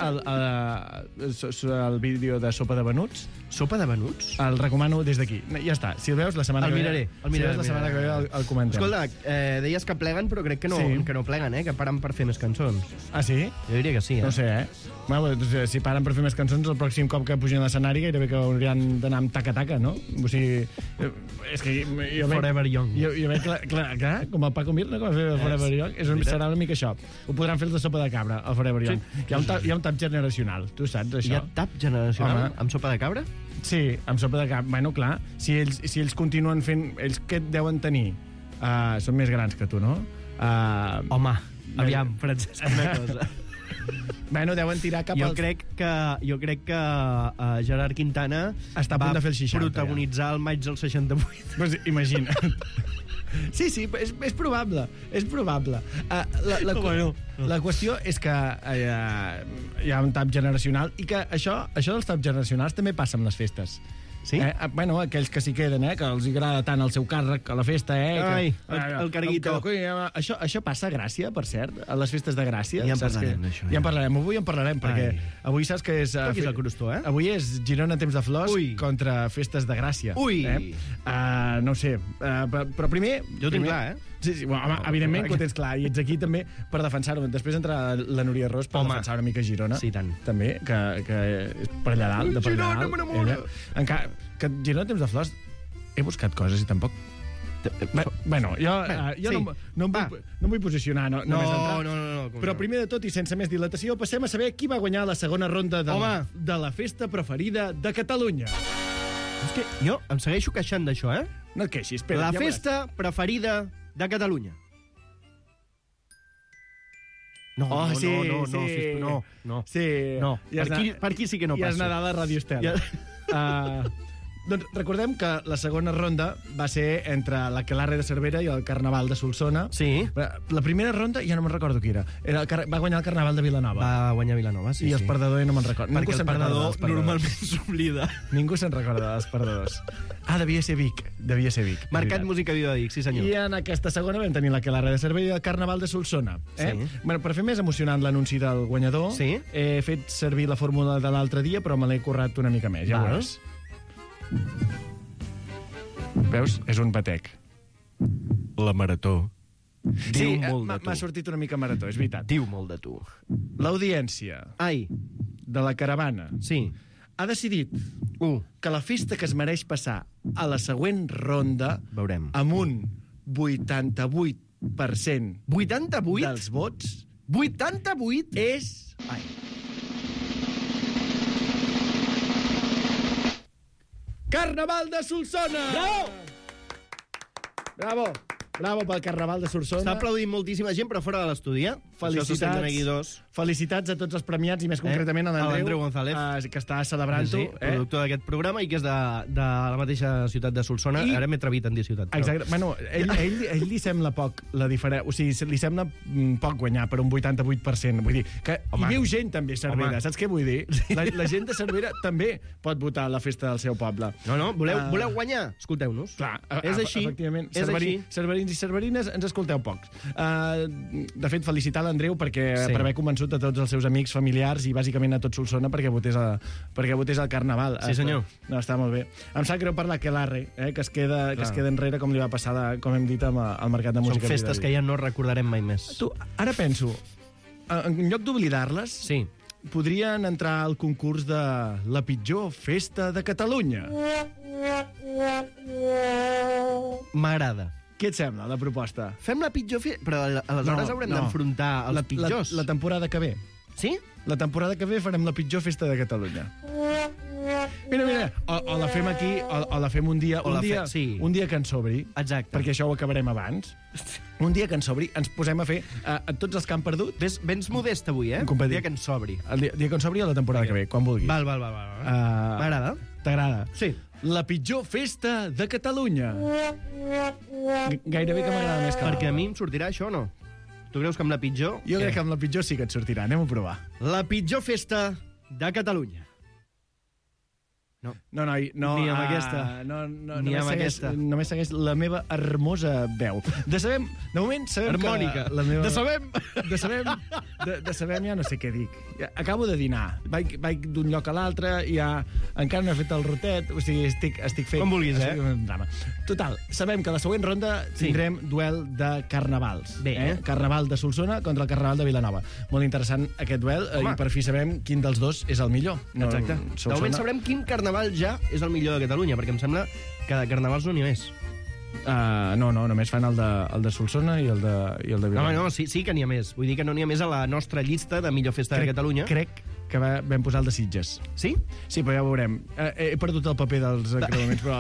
el vídeo de sopa de venuts? Sopa de venuts? El recomano des d'aquí. Ja està. Si el veus, la setmana El que ve... miraré, el Si miraré, veus la setmana que ve, el comentem. Escolta, deies que pleguen, però crec que no, Sí. que no pleguen, que paren per fer més cançons. Ah, sí? Jo diria que sí, No sé, Bueno, doncs, si paren per fer més cançons, el pròxim cop que pugin a l'escenari gairebé que haurien d'anar amb taca-taca, no? O sigui, és que jo veig... Forever Young. Jo veig, clar, com el Paco Mir, no? Com a fer el Forever Young. Serà una mica això. Ho podran fer els de sopa de cabra, el Forever Young. Hi ha un tap generacional, tu saps, Hi això? ha tap generacional Home. amb sopa de cabra? Sí, amb sopa de cabra. Bueno, clar, si ells continuen fent... Ells què et deuen tenir? Són més grans que tu, no? Home, aviam, Francesc, una cosa. Bueno, deuen tirar cap Jo als... crec que Gerard Quintana Està a punt de fer el 60, protagonitzar el maig del 68. Pues imagina't. Sí, és probable. És probable. La qüestió és que hi ha un tap generacional i que això dels taps generacionals també passa amb les festes. Sí? Bueno, aquells que s'hi queden, que els agrada tant el seu càrrec a la festa, Ai, el carguito. Això passa a Gràcia, per cert, a les festes de Gràcia. Ja en saps parlarem, que... d'això, Ja en ja. parlarem, avui en parlarem, perquè Ai. avui saps que és... Toquis el crostó, Avui és Girona Temps de Flors Ui. contra Festes de Gràcia. Ui. No ho sé, però primer... Jo ho tinc clar, Sí, bueno, home, evidentment que ho tens clar, i ets aquí també per defensar-ho. Després entrarà la Núria Ros per defensar una mica Girona. Sí, tant. També, que és per allà dalt, de per allà Girona, dalt. m'enamora. Encara, que Girona Temps de Flors, he buscat coses i tampoc... Bueno, jo sí. no em vull posicionar, no No, més entrar. no. Però primer de tot i sense més dilatació, passem a saber qui va guanyar la segona ronda de la festa preferida de Catalunya. És que jo em segueixo queixant d'això, No et queixis, espera. La ja veuràs. festa preferida de Catalunya. No, Oh, sí, no, sí. sisplau, no. Sí. No, I és per aquí sí que no I és passo. Nadal a Radio Estel. Doncs recordem que la segona ronda va ser entre l'Aquelarre de Cervera i el Carnaval de Solsona. Sí. La primera ronda ja no me'n recordo qui era. Va guanyar el Carnaval de Vilanova. Va guanyar Vilanova, sí. I els perdedors no me'n recordo. Perquè el se'n recorda perdedor dels perdedors. normalment s'oblida. Ningú se'n recorda dels perdedors. Devia ser Vic. és Mercat veritat. Música Viva de Vic, sí senyor. I en aquesta segona vam tenir l'Aquelarre de Cervera i el Carnaval de Solsona. Sí. Bueno, per fer més emocionant l'anunci del guanyador, Sí. he fet servir la fórmula de l'altre dia, però me l'he currat una mica més, ja Val. veuràs. Veus? És un batec. La marató. Sí, Diu molt de tu. m'ha sortit una mica marató, és veritat. Diu molt de tu. L'audiència Ai, de la caravana sí. ha decidit que la festa que es mereix passar a la següent ronda Veurem. amb un 88% 88? dels vots 88? és... Carnaval de Solsona! Bravo! Bravo! Bravo pel Carnaval de Solsona. Està aplaudint moltíssima gent, però fora de l'estudi, Felicitats a tots els premiats i més concretament a l'Andreu González, que està celebrant-ho. sí, productor d'aquest programa i que és de la mateixa ciutat de Solsona. Ara m'he atrevit en dir ciutat. Però... Exacte. Bueno, ell li sembla poc la diferència. O sigui, li sembla poc guanyar per un 88%. Vull dir, que hi viu gent també a Cervera. Saps què vull dir? La gent de Cervera també pot votar a la festa del seu poble. No, voleu guanyar? Escolteu-nos. Clar, és així. Efectivament. És així. Cerverins i cerverines, ens escolteu pocs. De fet, felicitar l'Andreu per haver convençut a tots els seus amics familiars i bàsicament a tot Solsona perquè votés al Carnaval. Sí, senyor. No, està molt bé. Em sap greu per l'Aquelarre, que es queda enrere, com li va passar, com hem dit, al Mercat de Música. Són festes que ja no recordarem mai més. Tu, ara penso, en lloc d'oblidar-les, sí, podrien entrar al concurs de la pitjor festa de Catalunya. M'agrada. Què et sembla, la proposta? Fem la pitjor festa, però aleshores haurem d'enfrontar els pitjors. La temporada que ve. Sí? La temporada que ve farem la pitjor festa de Catalunya. Mira, o la fem aquí, o la fem un dia que ens sobri. Exacte. Perquè això ho acabarem abans. Un dia que ens sobri, ens posem a fer a tots els que han perdut. Vens modest avui, eh? Un dia que ens sobri. El dia que ens sobri o la temporada que ve, quan vulguis. Val. M'agrada? T'agrada? Sí. La pitjor festa de Catalunya. Gairebé que m'agrada més que perquè a mi em sortirà això o no? Tu creus que amb la pitjor? Jo crec que amb la pitjor sí que et sortirà. Anem a provar. La pitjor festa de Catalunya. No, ni amb aquesta. Ni amb aquesta. Només segueix la meva hermosa veu. De moment sabem harmònica. Que... La meva... De sabem ja no sé què dic. Acabo de dinar. Vaig d'un lloc a l'altre i encara no he fet el rotet. O sigui, estic fent... Com vulguis, Total, sabem que a la següent ronda tindrem duel de carnavals. Bé. Carnaval de Solsona contra el Carnaval de Vilanova. Molt interessant aquest duel i per fi sabem quin dels dos és el millor. Exacte. De moment sabrem quin carnaval ja és el millor de Catalunya, perquè em sembla que de carnavals no n'hi ha més. No, només fan el de Solsona i el de Vilanova. No, sí que n'hi ha més. Vull dir que no n'hi ha més a la nostra llista de millor festa de Catalunya. Crec que vam posar el de Sitges. Sí? Sí, però ja ho veurem. He perdut el paper dels encreuaments, però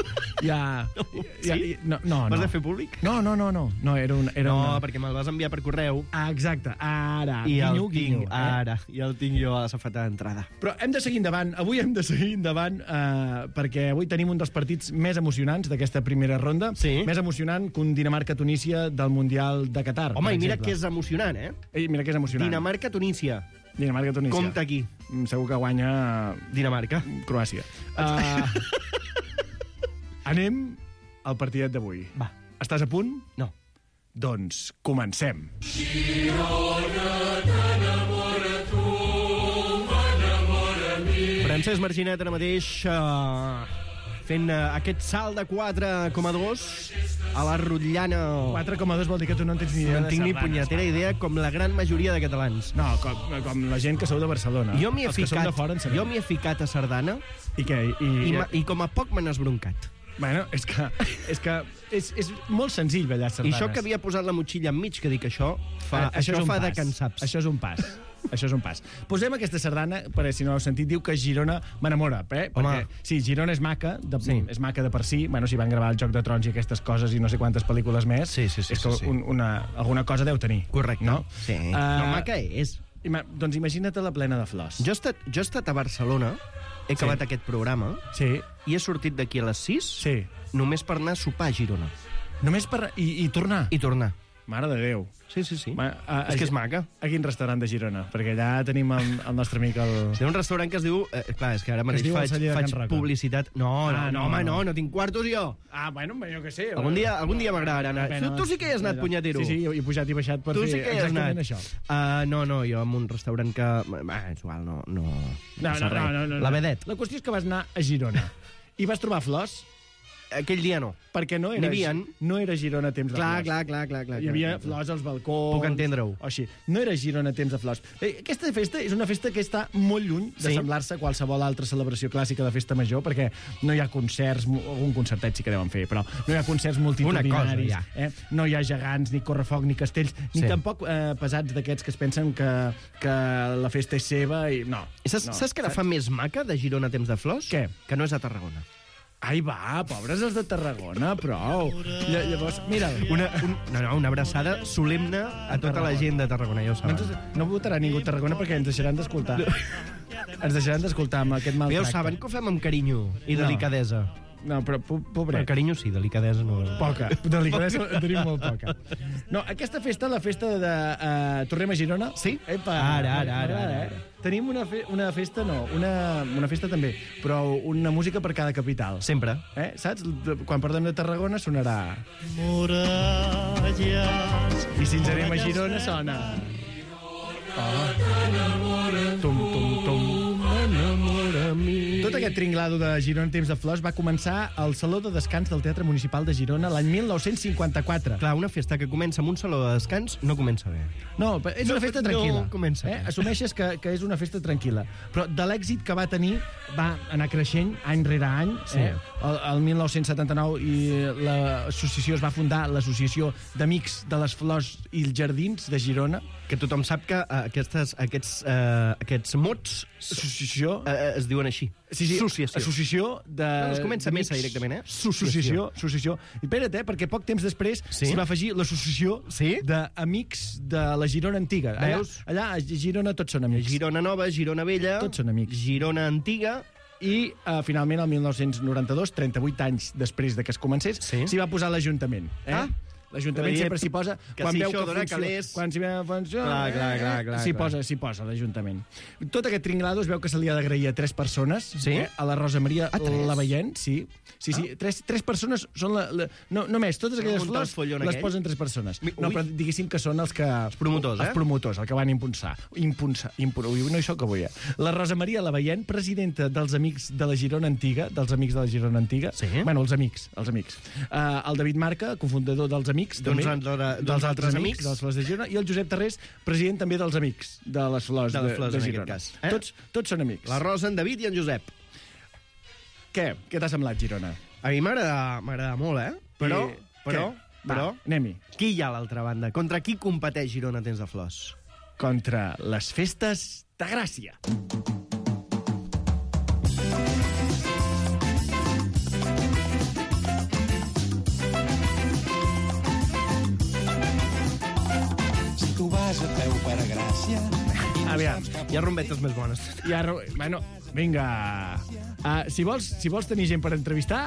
No. Vas de fer públic? No, era perquè me'l vas enviar per correu. Exacte, ara. I el tinc jo a la safata d'entrada. Però hem de seguir endavant. Avui hem de seguir endavant perquè avui tenim un dels partits més emocionants d'aquesta primera ronda. Sí. Més emocionant que un Dinamarca-Tunísia del Mundial de Qatar. Home, i mira que és emocionant, eh? Mira que és emocionant. Dinamarca-Tunísia. Compte aquí. Segur que guanya... Dinamarca. Croàcia. Anem al partidet d'avui. Va. Estàs a punt? No. Doncs comencem. Francesc Marginet ara mateix fent aquest salt de 4,2 a la rotllana. 4,2 vol dir que tu no en tens ni idea no tinc ni punyetera idea, com la gran majoria de catalans. No, com la gent que sou de Barcelona. Jo m'hi he ficat a sardana. I què? I com a poc me n'has broncat. Bueno, és que és molt senzill ballar sardanes. I això que havia posat la motxilla enmig, que dic això fa de cansaps. Això és un pas. Això és un pas. Posem aquesta sardana, perquè si no heu sentit, diu que Girona m'enamora. Perquè, sí, Girona és maca, és maca de per si. Bueno, si van gravar el Joc de Trons i aquestes coses i no sé quantes pel·lícules més, és que alguna cosa deu tenir. Correcte. No? Sí. No, maca és. Doncs imagina't-la plena de flors. Jo he estat a Barcelona, he acabat aquest programa, i he sortit d'aquí a les 6 només per anar a sopar a Girona. Només per... I tornar? I tornar. Mare de Déu. Sí. És que és maca. A quin restaurant de Girona? Perquè allà tenim el nostre amic... Té un restaurant que es diu... clar, és que ara mateix faig publicitat... No, tinc quartos jo. Bueno, jo què sé. Algun dia m'agradarà anar. Tu sí que hi has anat, punyetero. Sí, he pujat i baixat per fer exactament això. No, jo en un restaurant que... És igual, no. La Vedet. La qüestió és que vas anar a Girona. I vas trobar flors? Aquell dia no. Perquè no era Girona temps de flors. Clar. Hi havia flors als balcons... Puc entendre-ho. O així. No era Girona temps de flors. Aquesta festa és una festa que està molt lluny de semblar-se a qualsevol altra celebració clàssica de festa major, perquè no hi ha concerts, algun concertet sí que deuen fer, però no hi ha concerts multitudinaris. No hi ha gegants, ni correfoc, ni castells, ni tampoc pesats d'aquests que es pensen que la festa és seva i no. Saps què la fa més maca de Girona temps de flors? Què? Que no és a Tarragona. Ai, va, pobres els de Tarragona, prou. Llavors, mira... Una abraçada solemne a tota la gent de Tarragona, ja ho saben. No votarà ningú a Tarragona perquè ens deixaran d'escoltar. Ens deixaran d'escoltar amb aquest mal tracte. Ja ho saben que ho fem amb carinyo i delicadesa. No, però pobret. Carinyo sí, delicadesa no. Poca. Delicadesa en tenim molt poca. No, aquesta festa, la festa de Torrem a Girona... Sí? Epa, Ara. Tenim una festa, no, una festa també, però una música per cada capital. Sempre. Saps? Quan parlem de Tarragona sonarà... Muralles... I si ens anem a Girona sona... Tum, tum, tum. Tot aquest tringlado de Girona Temps de Flors va començar al Saló de Descans del Teatre Municipal de Girona l'any 1954. Clar, una festa que comença amb un saló de descans no comença bé. No, és una festa tranquil·la. No comença bé. Assumeixes que és una festa tranquil·la. Però de l'èxit que va tenir va anar creixent any rere any. Sí. El 1979 i l'associació es va fundar, l'Associació d'Amics de les Flors i els Jardins de Girona. Que tothom sap que aquests mots Associació... es diuen així. Sí, associació de... No, es comença a mesa directament, Associació. I espera't, perquè poc temps després s'hi va afegir l'associació d'Amics de la Girona Antiga. Veus? Allà a Girona tots són amics. Girona Nova, Girona Vella... Tots són amics. Girona Antiga... I, finalment, el 1992, 38 anys després de que es comencés, s'hi va posar l'Ajuntament. L'Ajuntament sempre s'hi posa... Quan veu que funciona... Quan s'hi funciona... Clar. S'hi posa l'Ajuntament. Tot aquest tringlado es veu que se li ha d'agrair a 3 persones. A la Rosa Maria Laveient, sí. Tres persones són no més, totes aquelles flors les posen 3 persones. No, però diguéssim que són els que... Els promotors, Els promotors, el que van impulsar. No hi soc avui, La Rosa Maria Laveient, presidenta dels Amics de la Girona Antiga, Bueno, els amics. El David Marca, cofundador dels Amics, també, dels altres amics de les Flors de Girona, i el Josep Tarrés, president també dels Amics de les Flors de Girona. Tots són amics. La Rosa, en David i en Josep. Què t'ha semblat, Girona? A mi m'agrada molt, Però, anem-hi. Qui hi ha a l'altra banda? Contra qui competeix Girona Temps de Flors? Contra les festes de Gràcia. Tu vas a peu per a Gràcia. Aviam, hi ha rumbetes més bones. Bueno, vinga. Si vols tenir gent per entrevistar...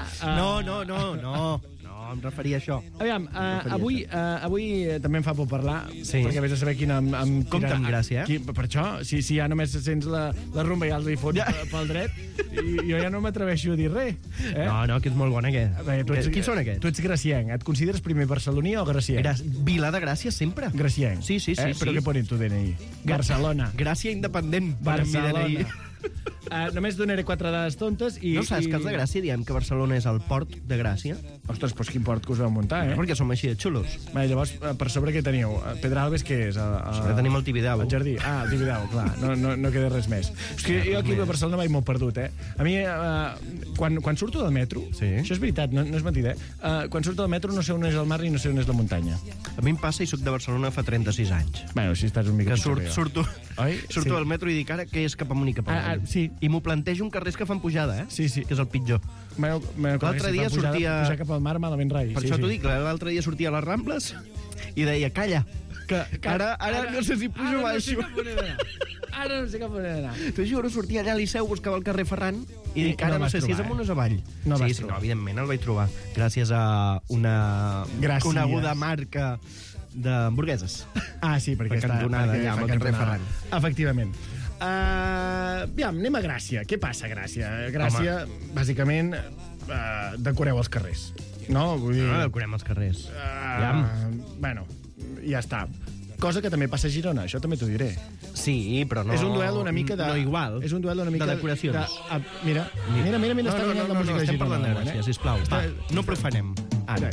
No, em referia a això. Aviam, avui també em fa por parlar, perquè vés a saber quina... Compte amb Gràcia, Per això, si ja només sents la rumba i els li fots pel dret, jo ja no m'atreveixo a dir res. No, que és molt bon, aquest. Qui són aquests? Tu ets gracienc. Et consideres primer barceloní o gracienc? Vila de Gràcia, sempre. Gracienc. Sí. Però què pone en tu DNI? Barcelona. Gràcia independent. Barcelona. Només donaré 4 dades tontes i... No saps que els de Gràcia diem que Barcelona és el port de Gràcia? Ostres, doncs quin port que us vau muntar, Perquè som així de xulos. Llavors, per sobre què teniu? Pedralbes què és? Sobre tenim el Tibidabo. El jardí. El Tibidabo, clar. No queda res més. Jo aquí a Barcelona vaig molt perdut, A mi, quan surto del metro... Això és veritat, no és mentida, quan surto del metro no sé on és el mar i no sé on és la muntanya. A mi em passa i soc de Barcelona fa 36 anys. Bueno, si estàs un mica... Surto del metro i dic ara que és cap amunt i cap avall. Sí. I m'ho plantejo en carrers que fan pujada, Sí. Que és el pitjor. L'altre dia sortia... Pujar cap al mar malament rai. Per això t'ho dic, l'altre dia sortia a les Rambles i deia, calla, que ara no sé si pujo o baixo. Ara no sé cap on he d'anar. T'ho juro, sortia allà a Liceu, buscava el carrer Ferran i dic, ara no sé si és amunt o és avall. No, evidentment el vaig trobar, gràcies a una coneguda marca d'hamburgueses. Sí, perquè està cantonada allà amb el carrer Ferran. Efectivament. Aviam, anem a Gràcia. Què passa a Gràcia? Gràcia, bàsicament, decoreu els carrers. No? Vull dir... No decorem els carrers. Bueno, ja està. Cosa que també passa a Girona, això també t'ho diré. Sí, però no... És un duel una mica de... No igual. És un duel una mica de decoracions. Mira, està guanyant la música de Girona. Estem parlant de Gràcia, sisplau. No profanem. Ara.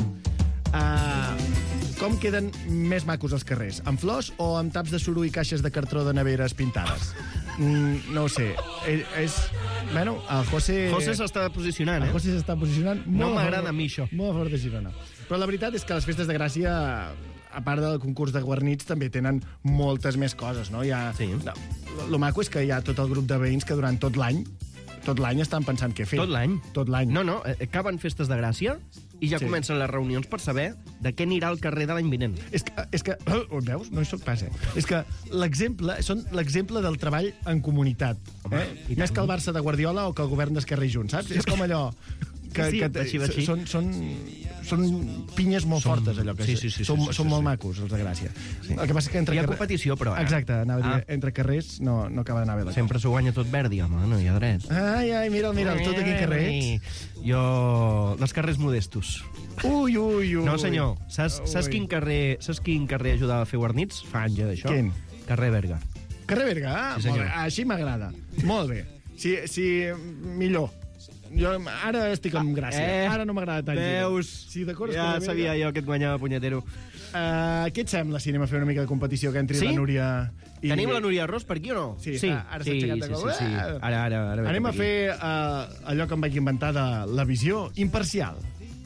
Com queden més macos els carrers? Amb flors o amb taps de suro i caixes de cartró de neveres pintades? No ho sé. Bueno, el José... José s'està posicionant, El José s'està posicionant. No m'agrada a mi això. Molt a favor de Girona. Però la veritat és que les festes de Gràcia, a part del concurs de guarnits, també tenen moltes més coses, no? Lo maco és que hi ha tot el grup de veïns que durant tot l'any estan pensant què fer. Tot l'any? Tot l'any. No, acaben festes de Gràcia i ja comencen les reunions per saber de què anirà al carrer de l'any vinent. És que ho veus? No hi soc pas, És que són l'exemple del treball en comunitat. Més que el Barça de Guardiola o que el govern d'Esquerra i Junts, saps? És com allò... són pinyes molt fortes, allò que són molt macos, els de Gràcia. El que passa que entre hi ha competició, però... Exacte, anava a dir, entre carrers no acaba d'anar bé la cosa. Sempre s'ho guanya tot Verdi, home, no hi ha dret. Ai, mira'l, tot aquí carrers. Jo... dels carrers modestos. Ui. No, senyor. Saps quin carrer ajudava a fer guarnits? Fa anys, d'això. Quin? Carrer Berga. Carrer Berga, Sí, molt bé. Així m'agrada. Molt bé. Sí, millor. Jo ara estic amb Gràcia. Ara no m'agrada tant. Veus? Sí, d'acord. Ja sabia jo que et guanyava, punyetero. Què et sembla si anem a fer una mica de competició que entri la Núria... Tenim la Núria Ros per aquí o no? Sí. Ara s'ha aixecat de cop. Sí. Ara anem a fer allò que em vaig inventar de la visió imparcial.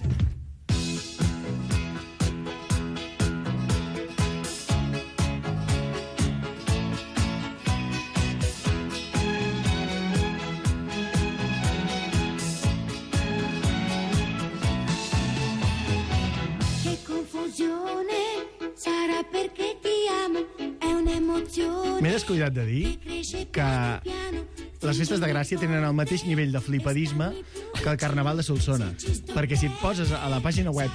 M'he descuidat de dir que les festes de Gràcia tenen el mateix nivell de flipadisme que el Carnaval de Solsona. Perquè si et poses a la pàgina web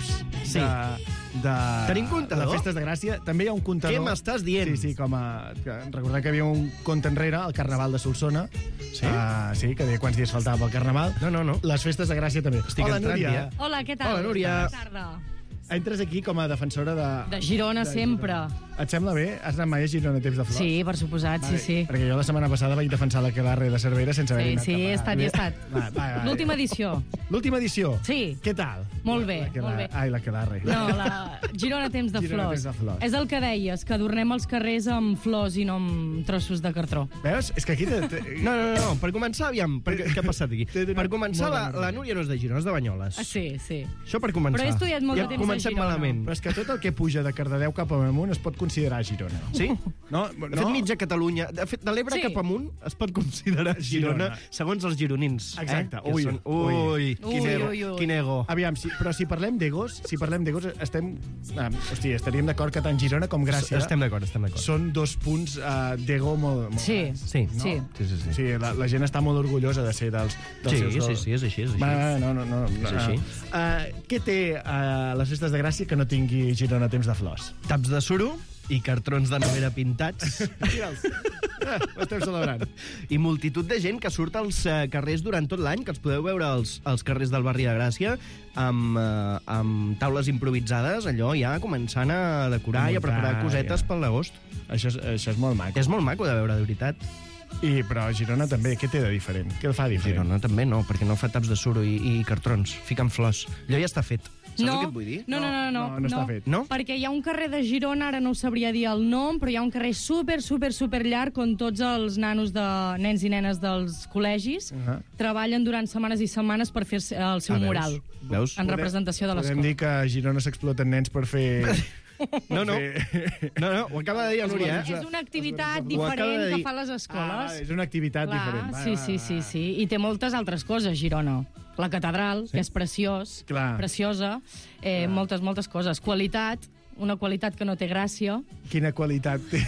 Tenim comptador? de festes de Gràcia, també hi ha un comptador. Què m'estàs dient? Sí, recordar que hi havia un compte enrere, el Carnaval de Solsona. Sí, que deia quants dies faltava pel Carnaval. No. Les festes de Gràcia també. Hola, Núria. Hola, què tal? Hola, Núria. Bona tarda. Entres aquí com a defensora de Girona, sempre. Et sembla bé? Has anat mai a Girona a temps de flors? Sí, per suposat, sí. Perquè jo la setmana passada vaig defensar l'Aquelarre de Cervera sense haver anat. Sí, he estat. L'última edició. L'última edició? Sí. Què tal? Molt bé. Ai, l'Aquelarre. No, la Girona a temps de flors. És el que deies, que adornem els carrers amb flors i no amb trossos de cartró. Veus? És que aquí... No, per començar, aviam, què ha passat aquí? Per començar, la Núria no és de Girona, és de Banyoles. Sí. Això per començar. Però he estudiat molt de temps a Comencem Girona. malament. Però és que tot el que puja de Cardedeu cap amunt es pot considerar Girona. Sí? No? De fet, mitja Catalunya. De fet, de l'Ebre cap amunt es pot considerar Girona, segons els gironins. Exacte. Ui, quin ego. Aviam, però si parlem d'egos, estem... estaríem d'acord que tant Girona com Gràcia... Estem d'acord. Són dos punts d'ego molt... Sí. Sí, la gent està molt orgullosa de ser dels seus dos. Sí, és així. No. És així. Què té les festes de Gràcia que no tingui Girona a temps de flors? Taps de suro i cartrons de nevera pintats. Mira'ls. Ho estem celebrant. I multitud de gent que surt als carrers durant tot l'any, que els podeu veure als carrers del barri de Gràcia, amb taules improvisades, allò ja començant a decorar i a preparar cosetes pel d'agost. Això és molt maco. És molt maco de veure, de veritat. Però Girona també, què té de diferent? Què el fa diferent? Girona també no, perquè no fa taps de suro i cartrons. Fiquen flors. Allò ja està fet. Saps el que et vull dir? No està fet. No? Perquè hi ha un carrer de Girona, ara no ho sabria dir el nom, però hi ha un carrer super llarg on tots els nens i nenes dels col·legis treballen durant setmanes i setmanes per fer el seu mural. Veus? En representació de l'escola. Podem dir que a Girona s'exploten nens per fer... No, ho acaba de dir el Núria. És una activitat diferent que fan les escoles. És una activitat diferent. Sí. I té moltes altres coses, Girona. La catedral, que és preciosa. Moltes coses. Qualitat, una qualitat que no té gràcia. Quina qualitat té?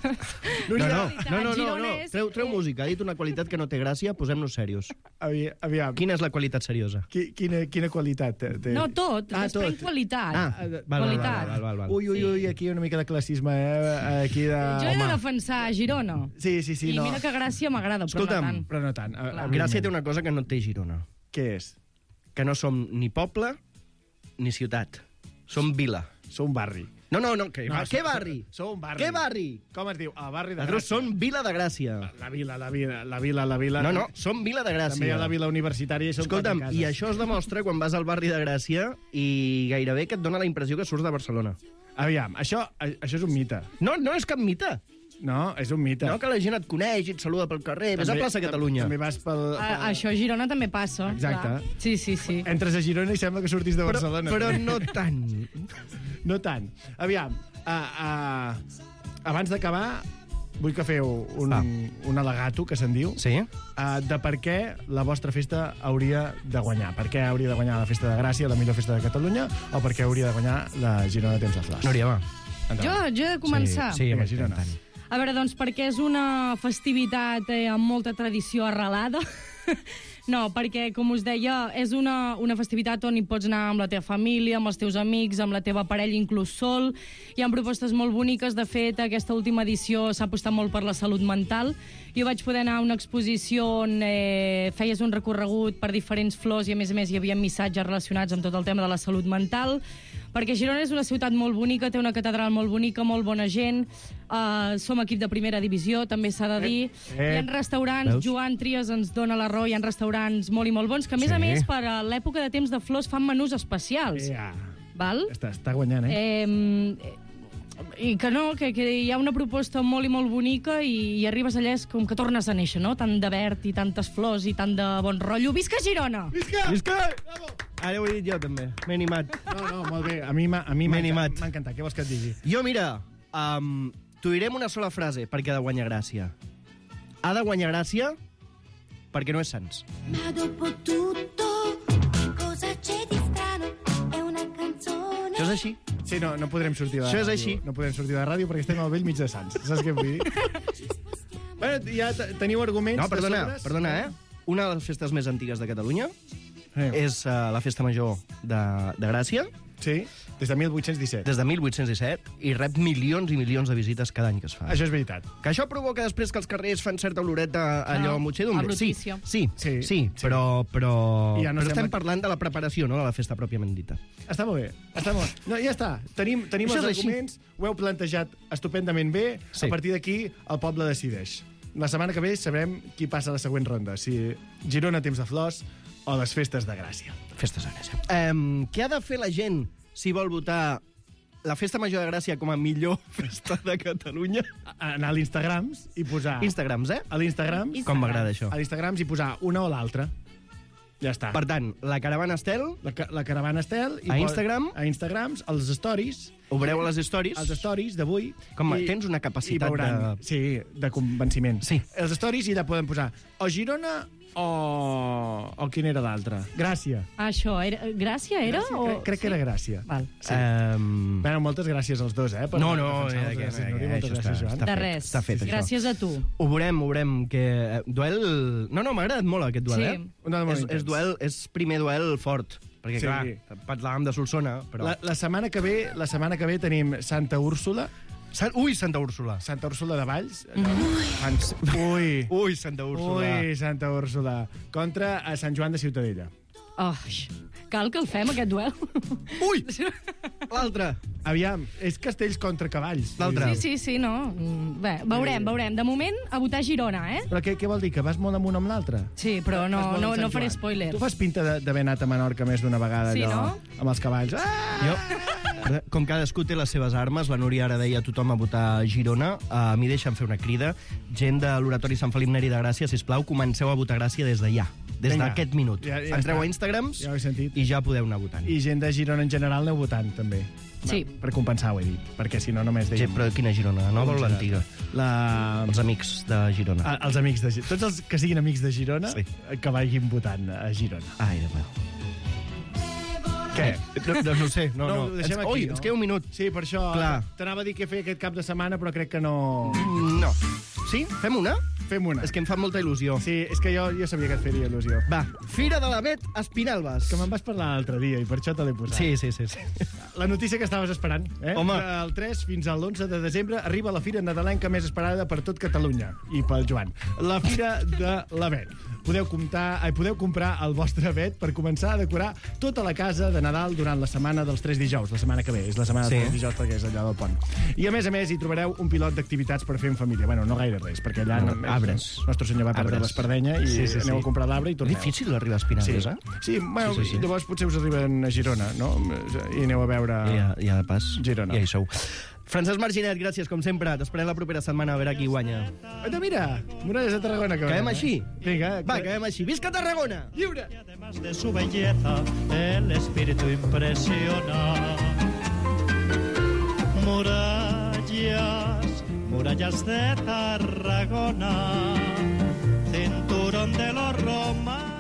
No. Treu música. Ha dit una qualitat que no té gràcia, posem-nos serios. Aviam. Quina és la qualitat seriosa? Quina qualitat té? No, tot. Després qualitat. Val. Ui, aquí una mica de classisme, aquí de... Jo he de defensar Girona. Sí, I mira que Gràcia m'agrada, però no tant. Gràcia té una cosa que no té Girona. Què és? Que no som ni poble ni ciutat. Som vila. Som barri. No, què barri? Som un barri. Què barri? Com es diu? El barri de Gràcia. Nosaltres som Vila de Gràcia. La vila. No, som Vila de Gràcia. També hi ha la vila universitària i som Escolta'm, quatre cases. i això es demostra quan vas al barri de Gràcia i gairebé que et dona la impressió que surts de Barcelona. Aviam, això és un mite. No és cap mite. No, és un mite. No, que la gent et coneix i et saluda pel carrer. Ves a plaça Catalunya. També vas pel... Això a Girona també passa. Exacte. Clar. Sí. Entres a Girona i sembla que surtis de Barcelona. Però no tant. No tant. Aviam, abans d'acabar, vull que feu un al·legato, que se'n diu, de per què la vostra festa hauria de guanyar. Per què hauria de guanyar la Festa de Gràcia, la millor festa de Catalunya, o per què hauria de guanyar la Girona Temps de Flors? Núria, va. Jo he de començar. Sí, a Girona. A veure, doncs, perquè és una festivitat amb molta tradició arrelada. No, perquè, com us deia, és una festivitat on hi pots anar amb la teva família, amb els teus amics, amb la teva parella, inclús sol. Hi ha propostes molt boniques. De fet, aquesta última edició s'ha apostat molt per la salut mental. Jo vaig poder anar a una exposició on feies un recorregut per diferents flors i, a més, hi havia missatges relacionats amb tot el tema de la salut mental. Perquè Girona és una ciutat molt bonica, té una catedral molt bonica, molt bona gent, som equip de primera divisió, també s'ha de dir. Hi ha restaurants, Joan Trias ens dona la raó, hi ha restaurants molt i molt bons, que a més, per a l'època de temps de flors fan menús especials. Val? Està guanyant, I que no, que hi ha una proposta molt i molt bonica i arribes allà és com que tornes a néixer, no? Tant de verd i tantes flors i tant de bon rotllo. Visca Girona! Visca! Ara ho he dit jo, també. M'he animat. No, molt bé. A mi m'ha encantat. Què vols que et digui? Jo, mira, t'ho diré amb una sola frase, perquè ha de guanyar gràcia. Ha de guanyar gràcia perquè no és Sants. Ma dopo tutto, cosa c'è di strano? È una canzone. Això és així. Sí, no podrem sortir de la ràdio. Això és així. No podrem sortir de la ràdio perquè estem al vell mig de Sants. Saps què vull dir? Bueno, ja teniu arguments... No, perdona, Una de les festes més antigues de Catalunya és la Festa Major de Gràcia. Sí, des de 1817. Des de 1817, i rep milions i milions de visites cada any que es fa. Això és veritat. Que això provoca després que els carrers fan certa oloreta allò motxedumbre. Sí, però estem parlant de la preparació, no de la festa pròpiament dita. Està molt bé. No, ja està. Tenim els arguments, ho heu plantejat estupendament bé. A partir d'aquí, el poble decideix. La setmana que ve sabrem qui passa a la següent ronda, si Girona Temps de Flors o les Festes de Gràcia. Festes de Gràcia. Què ha de fer la gent si vol votar la Festa Major de Gràcia com a millor festa de Catalunya? Anar a l'Instagrams i posar... Instagrams, A l'Instagrams. Com m'agrada això. A l'Instagrams i posar una o l'altra. Ja està. Per tant, la Caravana Estel... La Caravana Estel... A Instagram. A Instagrams, els stories... Obreu a les stories. Els stories d'avui. Tens una capacitat de... Sí, de convenciment. Sí. Els stories i allà poden posar o Girona o quin era l'altre? Gràcia. Això, Gràcia era? Crec que era Gràcia. Val. Sí. Bueno, moltes gràcies als dos, per No, moltes gràcies, Joan. De res. Està fet, això. Gràcies a tu. Ho veurem, que... Duel... No, m'ha agradat molt aquest duel, És primer duel fort. Perquè, clar, parlàvem de Solsona, però... La setmana que ve tenim Santa Úrsula. Santa Úrsula. Santa Úrsula de Valls. Ui, Santa Úrsula. Ui, Santa Úrsula. Contra a Sant Joan de Ciutadella. Cal que el fem, aquest duel. Ui! L'altre. Aviam, és castells contra cavalls. L'altre. Sí, no. Bé, veurem. De moment, a votar Girona, Però què vol dir, que vas molt amunt amb l'altre? Sí, però no faré spoiler. Tu fas pinta d'haver anat a Menorca més d'una vegada, allò, amb els cavalls. Jo, com cadascú té les seves armes, la Núria ara deia a tothom a votar Girona. A mi deixa'm fer una crida. Gent de l'Oratori Sant Felip Neri de Gràcia, sisplau, comenceu a votar Gràcia des de ja. Des d'aquest minut. Entreu a Instagrams i ja podeu anar votant. I gent de Girona en general aneu votant, també. Sí. Per compensar, ho he dit, perquè si no només dèiem... Però quina Girona? La nova o l'antiga? Els amics de Girona. Els amics de Girona. Tots els que siguin amics de Girona, que vagin votant a Girona. Ai, Déu meu. Què? No sé. No. Ho deixem aquí, no? Ens queda un minut. Sí, per això t'anava a dir què fer aquest cap de setmana, però crec que no... No. Sí? Fem una? Fem una. És que em fa molta il·lusió. Sí, és que jo sabia que et faria il·lusió. Va, Fira de l'Avet Espinalbes. Que me'n vas parlar l'altre dia i per això te l'he posat. Sí. La notícia que estaves esperant, Home. El 3 fins al 11 de desembre arriba la fira nadalenca més esperada per tot Catalunya i pel Joan. La Fira de l'Avet. Podeu comprar el vostre avet per començar a decorar tota la casa de Nadal durant la setmana dels 3 dijous, la setmana que ve. És la setmana dels 3 dijous perquè és allà del pont. I a més, hi trobareu un pilot d'activitats per fer en família. Bueno, no gaire res, perquè allà arbres. Nostre senyor va perdre l'espardenya i aneu a comprar l'arbre i torneu. Difícil arribar a Espinalbes, Sí, bueno, llavors potser us arriben a Girona, no? I aneu a veure... Ja de pas. Girona. Ja hi sou. Francesc Marginet, gràcies, com sempre. T'esperem la propera setmana a veure qui guanya. Mira, Muralles de Tarragona. Acabem així? Vinga. Va, acabem així. Visca Tarragona! Lliure! Y además de su belleza, el espíritu impresiona. Murallas de Tarragona, cinturón de los romanos.